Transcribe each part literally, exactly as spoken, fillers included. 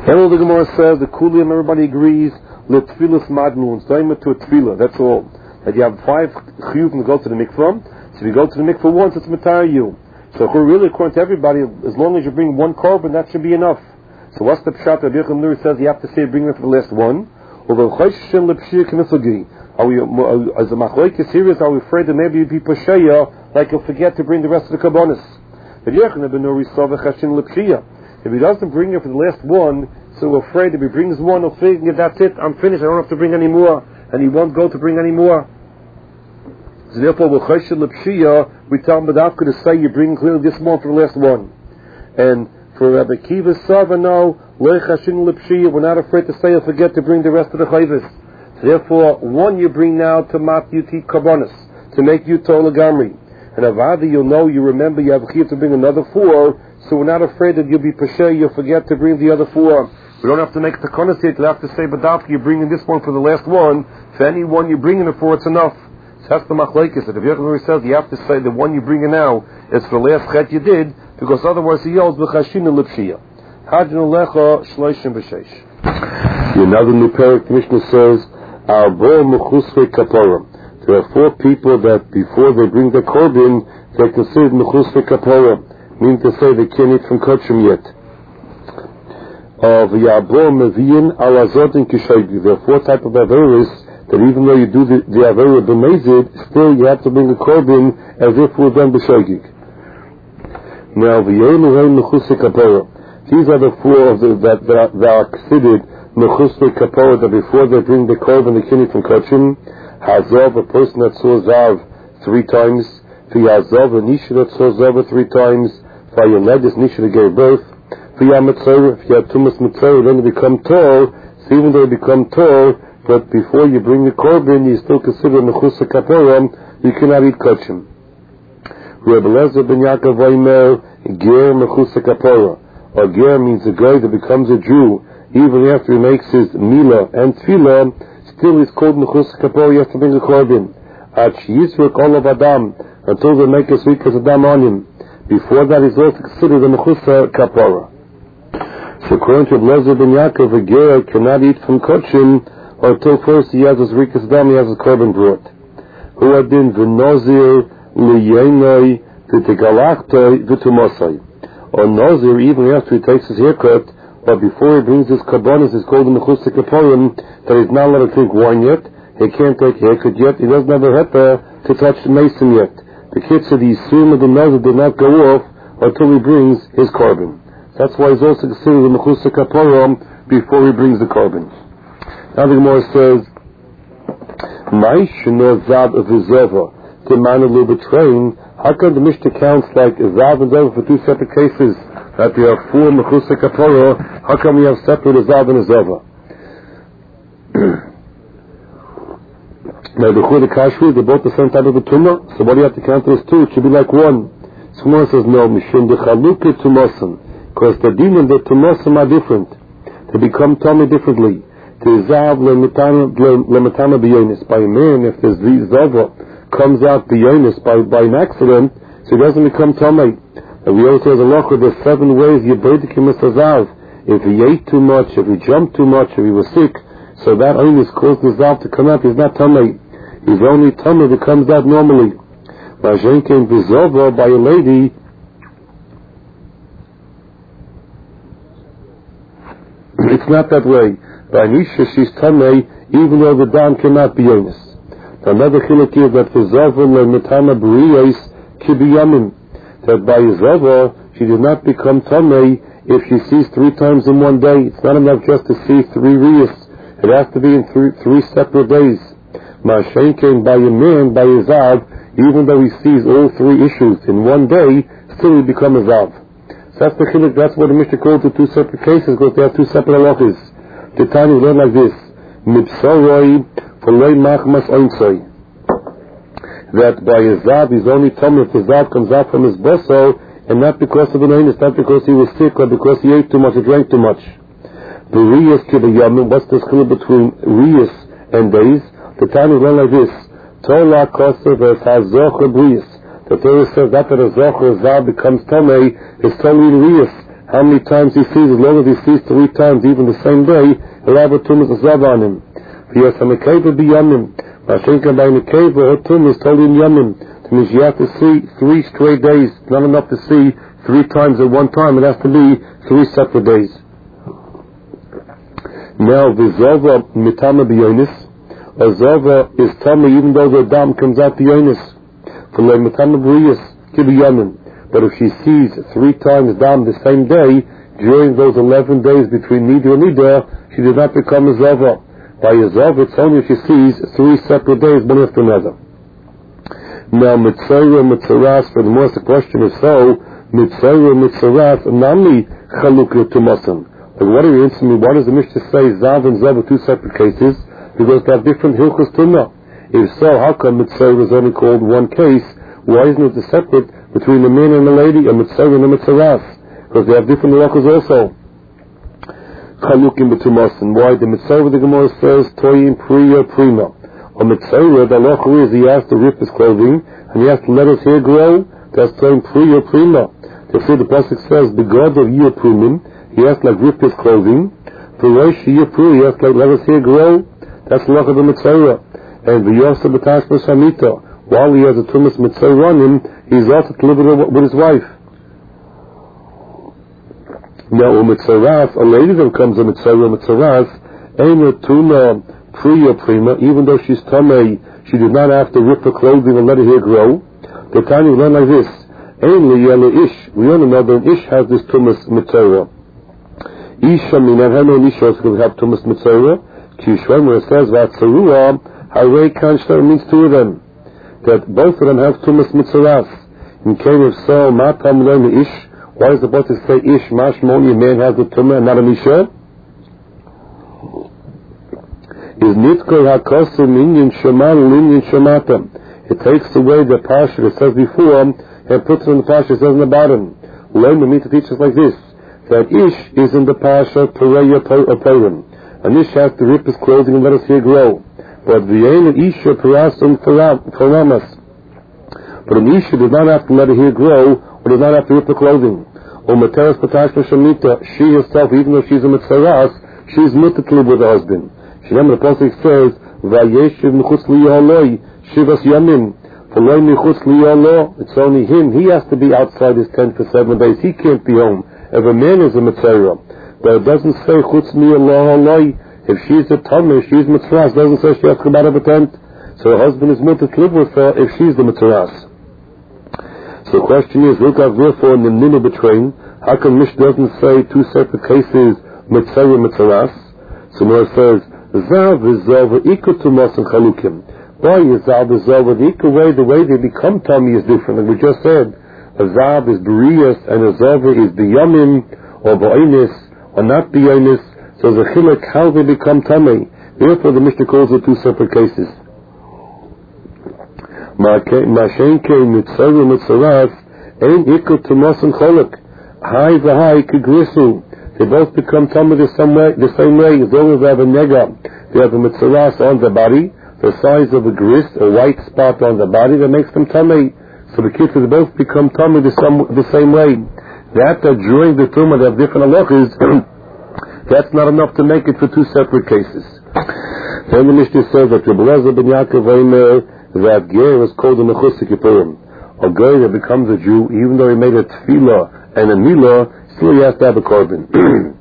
And all the Gemara says, the Kulim, everybody agrees, let tefillas madnu, it's time to a tefillah, that's all. That you have five chiyuvim to go to the mikvah, so if you go to the mikvah once, it's matar you. So really, according to everybody, as long as you bring one korban, that should be enough. So what's the pshat? Rabbi Yochanan Nuri says you have to say bring it for the last one. Are we, as a machlokes serious, are we afraid that maybe you'd be pasheya, like you'll forget to bring the rest of the karbanos? But Yochanan ben Nuri saw v'chashin l'pshia. If he doesn't bring it for the last one, so we're afraid if he brings one, he'll think, that's it, I'm finished, I don't have to bring any more, and he won't go to bring any more. So therefore, we tell him Badavka to say you bring clearly this one for the last one. And for Rabbi Kiva Sava, no, we're not afraid to say you'll forget to bring the rest of the chayvus. So therefore, one you bring now to mat yuti karbanos, to make you tola gamri. And avada, you'll know, you remember you have a chiv to bring another four, so we're not afraid that you'll be pashay, you'll forget to bring the other four. We don't have to make the konas yet, you'll have to say Badavka, you're bringing this one for the last one. For any one you're bringing it for, it's enough. That's the machlokes. If Yochanan says you have to say the one you bring in now is for the last chet you did, because otherwise he yells v'chashina l'pshia. Hajnu lecha shloishim b'sheish. Another new parak, the Mishnah says, Arbo mechusvei kapara. There are four people that before they bring the korban, they're considered mechusvei kapara, meaning to say they can't eat from kachim yet. Of Yabo meviyin al azotin kishoygi. There are four types of averis that even though you do the, the Avera b'mezid, still you have to bring the korban as if we're done b'shogig. Now, v'yenu rein mechusei kapara. These are the four of the, that, that, that are considered mechusei kapara, that before they bring the korban, the kini from kachim, hazav, a person that saw zav three times, v'yazav, a nisha that saw zav three times, v'yaledis, nisha that gave birth, v'yamatzor, if you have tumas mitzor, then they become tall, so even though they become tall, but before you bring the korban, you still consider mechusei kapara, you cannot eat kachim. Rebbe Lezer ben Yaakov Omer, ger mechusei kapara. Or ger means a guy that becomes a Jew, even after he makes his milah and tefillah, still he's called mechusei kapara, he has to bring the korban. At yisruk olav adam, until they make a sweet adam on him. Before that, he's also considered a mechusei kapara. So according to Rebbe Lezer ben Yaakov, a ger cannot eat from kachim, or until first he has his rikas dam, he has his korban brought. Hu adin v'nozir liyenoi v'tegalachtoi v'tumosai. Or nozir, even after he takes his haircut, or before he brings his karbanos, he's called the mechusei kaparim, that he's not allowed to drink wine yet, he can't take haircut yet, he doesn't have a heter to touch the mason yet. The kid said the yisum of the nozir did not go off until he brings his korban. That's why he's also considered the mechusei kaparim before he brings the korban. Now the Gemara says, "Ma'ishno zav v'zova to man a little bit train." How come the Mishnah counts like zav and zova for two separate cases? That we have four mechusei kapara. How come we have separate a zav and a zova? Now the chud kashri, they're both the same type of a tumah. So what do you have to count as two? It should be like one. So Gemara says, "No, mishum dechaluke tumosim," because the din and the tumosim are different. They become tummy differently. To zav lematana b'yonis. By a man, if the zava comes out b'yonis by, by an accident, so it doesn't become tamei. And we also have a loch with the seven ways you beidik him as a zav. If he ate too much, if he jumped too much, if he was sick, so that only caused the zav to come out. He's not tamei. He's only tamei that comes out normally. Rajen came b'zova by a lady. It's not that way. By Nisha, she's tamei, even though the dam cannot be yonis. Another chiluk is that for zava le'metana b'riyos kibiyamim, that by zava she did not become tamei if she sees three times in one day. It's not enough just to see three riyos. It has to be in three, three separate days. Ma'ashen came by a man, by a zav, even though he sees all three issues in one day, still he become a zav. So that's the chiluk. That's what the Mishnah called the two separate cases, because they have two separate halachas. The time is learned like this: Mipsoroi v'loi machmas oinsoi. That by a zav he's only tummy if the zav comes out from his boso, and not because of an oinus, not because he was sick or because he ate too much or drank too much. The riyas kibiyamim. What's the schil between riyas and days? The time is learned like this: Tola kosev es hazoch riyas. The Torah says that that a zoch or zav becomes tamei is totally riyas. how many times he sees, as long as he sees three times, even the same day, he'll have a tumas azav on him. V'yas ha-mekeva b'yamim. Mashenka by mekeva, her tum is totally in yamim. That means you have to see three straight days. It's not enough to see three times at one time. It has to be three separate days. Now, v'zova mitama b'yonis. A zova is tummy even though the dam comes out b'yonis. For le mitama b'riyas, kibi yamim. But if she sees three times dam the same day, during those eleven days between Nida and Nida, she did not become a Zava. By a Zava, it's only if she sees three separate days, one after another. Now, Mitzayra, Mitzaras, for the most the question is so, Mitzayra, Mitzaras, Nami, Chalukra Tumasan. Like, what are you answering me? Why does the Mishnah say Zav and Zav are two separate cases? Because they have different Hilchos Tumah. If so, how come Mitzayra is only called one case? Why isn't it separate between the man and the lady, a mitzvah and a mitzaras? Because they have different halachas also. Chalukim b'tumasin. Why? The mitzvah, the Gemara says, toyin priya prima. A mitzvah, the halacha is he has to rip his clothing, and he has to let his hair grow. That's toyin priya prima. Therefore, the pasuk says, begod of yir prumim, he has to like rip his clothing. For rosh yir pru, he has to like let his hair grow. That's the halacha of the mitzvah. And v'yosa b'tash b'shamita. While he has a tumas mitzvah on him, he's also to live with his wife. Now, a mitzaras, a lady that comes a mitzvah mitzaras, ain't a tuna priya prima, even though she's tamei, she did not have to rip her clothing and let her hair grow. The Tanya learn like this: Ein liyele ish. We only know that an ish has this tumas mitzvah. Isha minan hano isha is going to have tumas mitzvah. Kishwan, where it says vatzarua, harei kanshtar means two of them. That both of them have tumas mitzaras. In case of so, matam learn the ish. Why is the supposed to say ish? Mashmoni, a man has the tumah and not a misha. Is nitkol hakosu minyan shaman linyan shamatam. It takes away the parsha that says before and puts it in the parsha that says in the bottom. Learn the mean to teach us like this: that ish is in the parsha pareya parim. An ish has to rip his clothing and let his hair grow. But the Ein Isha Parasum Paramas. But an Isha does not have to let her hair grow, or does not have to rip the clothing. Or Materas Patash Shamita, she herself, even though she's a Mitzaras, she's mutter to live with her husband. She remember the Pasuk says, Vayeshiv Mechutz Liyahaloi, Shivas Yamim. For Loi Mechutz Liyahalo, it's only him. He has to be outside his tent for seven days. He can't be home. If a man is a Mitzayra, but it doesn't say Chutz Liyahaloi. If she's a tameh, she's mitzaras, doesn't say she has to come out of a tent. So her husband is mutter to live with her if she's the mitzaras. So the question is, look at therefore in the Nina betraying, how come Mish doesn't say two separate cases, mitzvah and mitzaras? So now it says, Zav is Zav equal to Mas and Chalukim. Why is Zav is Zav the equal way? The way they become tameh is different. Like we just said, a Zav is B'riyas and a Zav is B'yamim or B'oinis or not B'oinis. So the chilek how they become tamei. Therefore, the Mishnah calls it two separate cases. Mashenke mitzvah mitzaras ain't equal to mas and cholek. High v'high kigrisu. They both become tamei the same way. The same way as long as they have a nega, they have a mitzaras on the body, the size of a gris, a white spot on the body that makes them tamei. So the kids they both become tamei the same the same way. That that during the tumah they have different halachas. That's not enough to make it for two separate cases. Then the Mishnah says that Rebbe Eliezer ben Yaakov Eimer, that Ger is called a Mechutz Kippurim. A guy that becomes a Jew, even though he made a tefillah and a milah, still he has to have a korban.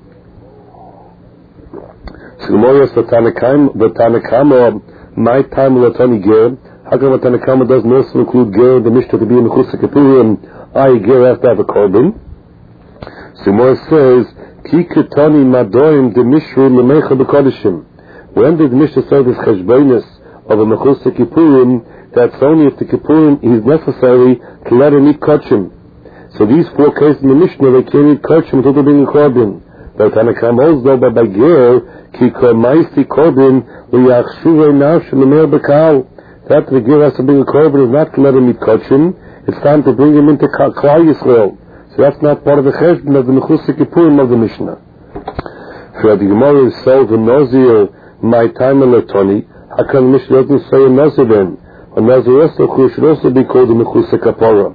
So the Gemara says, the Tanakama, my time Latani Ger. How come the Tanakama doesn't also include Ger, the Mishnah to be a Mechutz Kippurim? I Ger has to have a korban. So the Gemara says, Ki ketani madoim de mishru lemecha b'kodeshim. When did Mishnah say this cheshbonus of a mechutz kippurim? That's only if the kippurim is necessary to let him eat kachim. So these four cases in the Mishnah, they can't eat kachim until they bring a korban. But Tanakam also by ger ki kormaisi korban liyachshuvei nafsh lemer b'kal. That the ger has to bring a korban is not to let him eat kachim. It's time to bring him into Klal Yisrael. So that's not part of the cheshbon of the Mechutz Kippurim of the Mishnah. So the Gemara is so the Nazir, my time electronic. How come the Mishnah doesn't say a Nazir then? A Nazir also should also be called the Mechutz Kapara.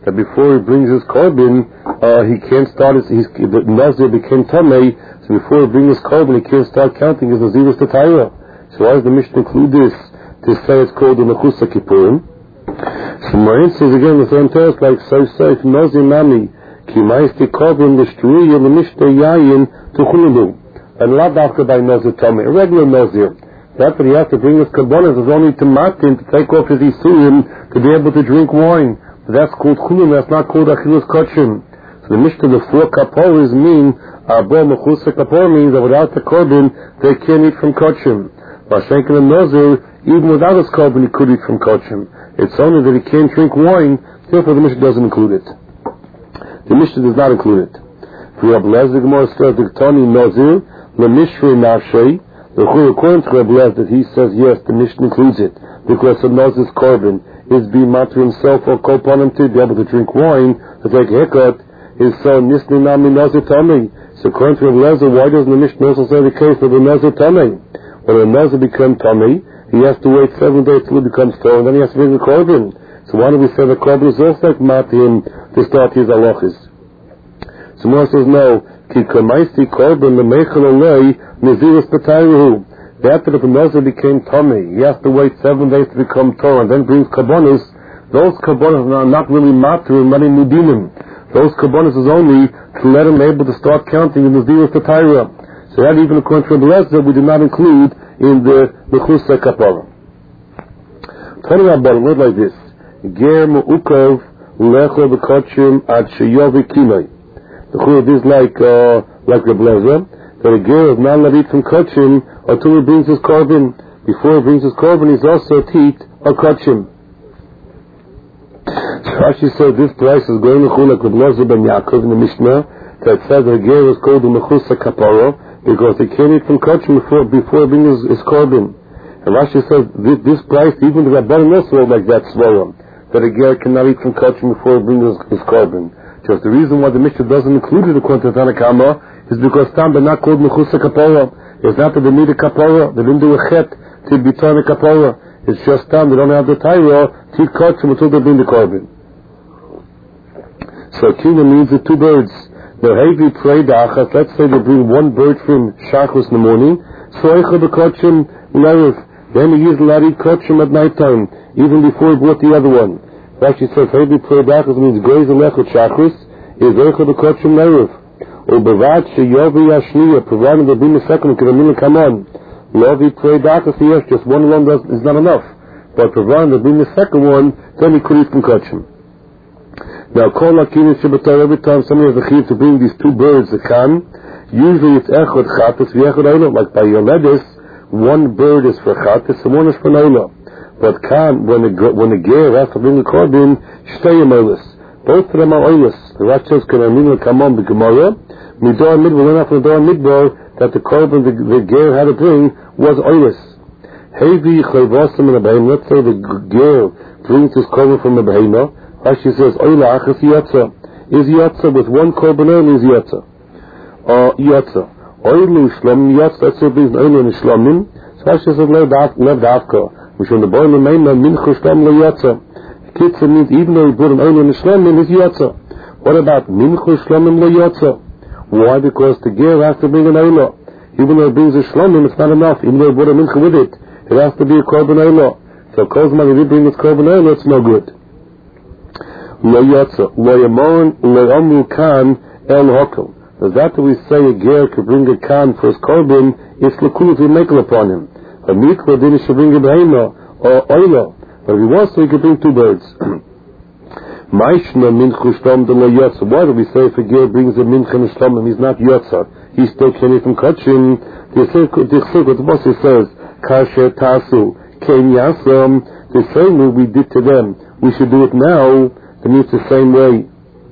that before he brings his korban, uh, he can't start his, his the Nazir became Tamei, so before he brings his korban, he can't start counting his Nazirus to Taira. So why does the Mishnah include this to say it's called the Mechusa Kippurim? So my answer is again the same text, like so safe Nazir Nami, Ki Maisti Korban, the Shtuya, the Mishnah Yayin, to Chululu. And not after by Nazir Tamei, a regular Nazir. That's what he has to bring his kabbalah is only to Matin to take off his isurim to be able to drink wine. But that's called chulun, that's not called achilus kachim. So the Mishnah, the four kaporas mean, Abba Mechusa Kapor means that without the korban, they can't eat from kachim. Vashenkin and Nazir, even without his korban, he could eat from kachim. It's only that he can't drink wine, therefore the Mishnah doesn't include it. The Mishnah does not include it. For Rabbi Lezer, the Gemara says, the Tani Nazir, the Mishrei Nafshei, the according to Rabbi Lezer, he says yes, the Mishnah includes it because the Nazir's korban is being mad to himself or upon him to be able to drink wine, to take a haircut, is so Nisni Nami Nazir Tamei. So according to Rabbi Lezer, why doesn't the Mishnah also say the case of the Nazir Tamei? When a Nazir becomes Tamei, he has to wait seven days till he becomes Torah, and then he has to bring the korban. So why do we say the korban is also mad to him to start his halachas? So Moshe says no. Ki kamaisi korban lemeichel olei nezirus b'tayruhu. After the Nazir became Tomei, he has to wait seven days to become Torah, and then brings kabbonis. Those kabbonis are not really matter in many mudinim. Those kabbonis is only to let him able to start counting in the nezirus b'tayruhu. So that even according to Rabbi Lezer, we did not include in the mechusa kapara. Turning our bottom, word like this: Ger mu'ukov ulecho b'kachim ad sheyovi kiloi. The churah is like uh, like Rabbi Lezer, that a ger is not allowed to eat from kachim until he brings his korban. Before he brings his korban, he's also teat or kachim. So Rashi said this price is going to churah like Rabbi Lezer ben Yaakov in the Mishnah that says that a ger is called the mechusa kapara because he can't eat from kachim before before he brings his, his korban. And Rashi says this, this price, even the Rabbanan also like that swallow, that a ger cannot eat from kachim before he brings his, his korban. Just the reason why the Mishnah doesn't include it according to Tanakama is because Tam they're not called Mechusa Kapara. It's not that they need a Kapara, they didn't do a Chet to be turned a Kapara. It's just Tam they don't have the Taira to eat kachim until they bring the korban. So Kina means the two birds. Now Hevi pray the Achas, let's say they bring one bird from Shachus in the morning, so Eicha the kachim Lerif. Then he used to let eat kachim at night time, even before he brought the other one. Rashi says, Hevi pray the Achas means Goiz Alechot Shachus, is Eicha the kachim Lerif. Or Bavad Sheyovi Yashniya, providing there being a second, because I'm come on. Lovi pray the Achas, yes, just one alone does, is not enough. But providing there being a second one, then he could eat from kachim. Now, Kol Lakin Shabbatar, every time somebody has a chiv to bring these two birds, the kan, usually it's Echot Chatas, V'echot Oila, like by Yoledis, one bird is for Chatas, and one is for Oila. But kan, when the, when the ger has to bring the korban, Shteyim Oilis. Both of them are Oilis. The Rashi says, Can I mean come on the Gemara? Midor Midbar, when after Midor Midbar, that the korban the, the ger had to bring was Oilis. Hevi Chayvasim in the Behim, let's say the ger brings his korban from the Behimah. Rashi says, Oila Achas Yotza. Is Yotza with one korban oil, is Yotza? Or Yotza. Oilu Shlomim Yotza, let's say it brings Oilu and Shlomim. So Rashi says, Lev Davka. Which when the boy Lemeina, Minchu Shlom Le Yotza. Kitza means, even though he brought an Oilu and Shlomim, is Yotza. What about Minchu Shlomim Le Yotza? Why? Because the ger has to bring an Oilu. Even though it brings a Shlomim, it's not enough. Even though he brought a Minchu with it, it has to be a korban oil. So Kozman, if he brings his korban oil, it's no good. Lo yotza, lo yamon, lo amru kan, el hokel. Does that we say a ger could bring a kan for his korban, it's l'kulu to make upon him. A mikvah then he should bring a behema, or oila. But if he wants to, he could bring two birds. Maishna minchu shtom de lo yotza. Why do we say if a ger brings a mincha and shtomim, he's not yotza? He still can't eat from kachim. The Chilkot, the boss says, kasher tasu, ken yasam. The same way we did to them, we should do it now. Then it's the same way.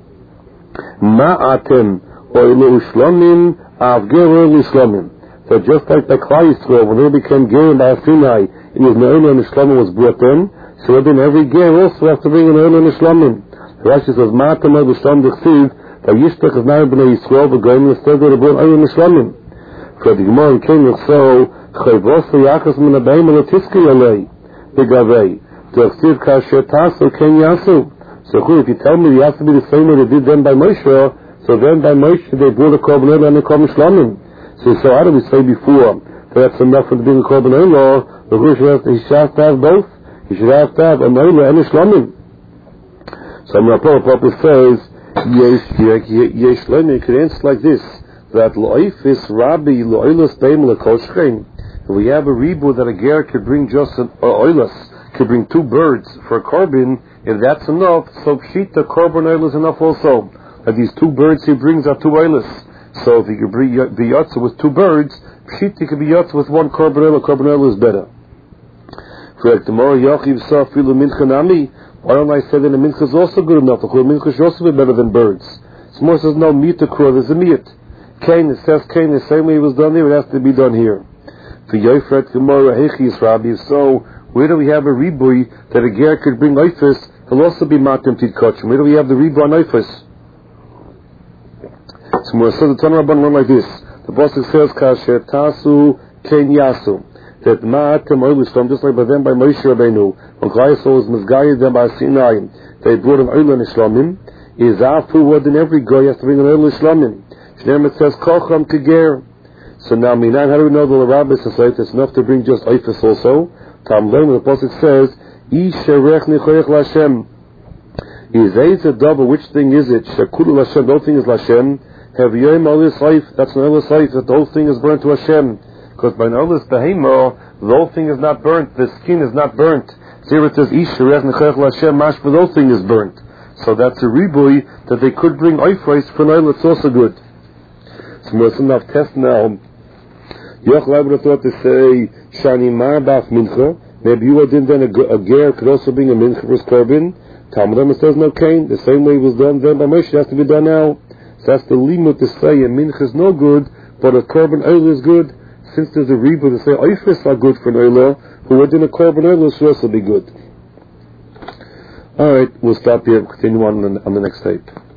Ma'atem oilu shlomim avgeru lishlomim. So just like the Klal Yisrael, when they became ger by Sinai, it was Ne'olah and Shlomim was brought in. So then every ger also has to bring an Ne'olah and Shlomim. Rashi says, Ma'atem oilu shlomim d'chsiv vayishtach as na'im b'nei Yisrael v'goyim instead they brought Ne'olah and Shlomim. For the Gemara in King so chayvos v'yachas min ha'beim l'tiskei alei v'gavei d'chsiv kasher tasu ken yasu. So if you tell me it has to be the same way they did then by Moshe, so then by Moshe they brought a korban oil and a korban shlamim. So, so how do we say before that that's enough for being a korban oil? The Rosh he should have to have both. He should have to have an oil and a shlamim. So Rapha Papa says, Yesh Shlamim, you could answer like this, that Lo'ifis Rabbi Lo'ilas Beim L'Koshchein. If we have a rebu that a ger could bring just an oilas, could bring two birds for a korban, if that's enough, so pshita korban oil is enough also. That these two birds he brings are two oilas. So if he could bring, be yotza with two birds, pshita could be yotza with one korban oil, a korban oil is better. For tomorrow Yachiv saw filu mincha nami. Why don't I say that the mincha is also good enough? The mincha should also be better than birds. Smor says no meat to kro, there's a meat. Cain, it says Cain the same way it was done there, it has to be done here. For Yoifret Gemara Heichis Rabbi, so where do we have a ribui that a ger could bring oifis? He'll also be matim tidkach. Where do we have the ribui on oifis? So Mor says the Tanna Rabban went like this. The pasuk says Kasher Tasu Ken Yasu. That matim oilus from just like by them by Moshe Rabbeinu. When Klai was mizgayed them by Sinai, they brought an oil and shlamim. Is afu what in every guy has to bring an oil and shlamim. Shneim it says kocham keger. So now, Minan, how do we know the Rabbi says it's enough to bring just oifis also? Tam learn the pasuk says, Isherech nichoyech Lashem. Is a double? Which thing is it? Shekulu Lashem. The whole thing is Lashem. Have yoyim olis life. That's an olis life. That the whole thing is burnt to Hashem. Because by an olis behemo, the whole thing is not burnt. The skin is not burnt. So here it says, Isherech nichoyech Lashem. Mash, but the whole thing is burnt. So that's a ribui that they could bring oifis for an oil. It's also good. So we're enough test now. Yochel would have thought to say Shani Mar Baf Mincha. Maybe you didn't then a, a ger could also bring a mincha for his korban. Talmud Rambam says no Cain. The same way it was done then by Moshe has to be done now. So that's the limud to say a mincha is no good, but a korban oil is good. Since there's a rebu to say oifis are good for an oil, who would in a korban oil should also be good. All right, we'll stop here. Continue on on the, on the next tape.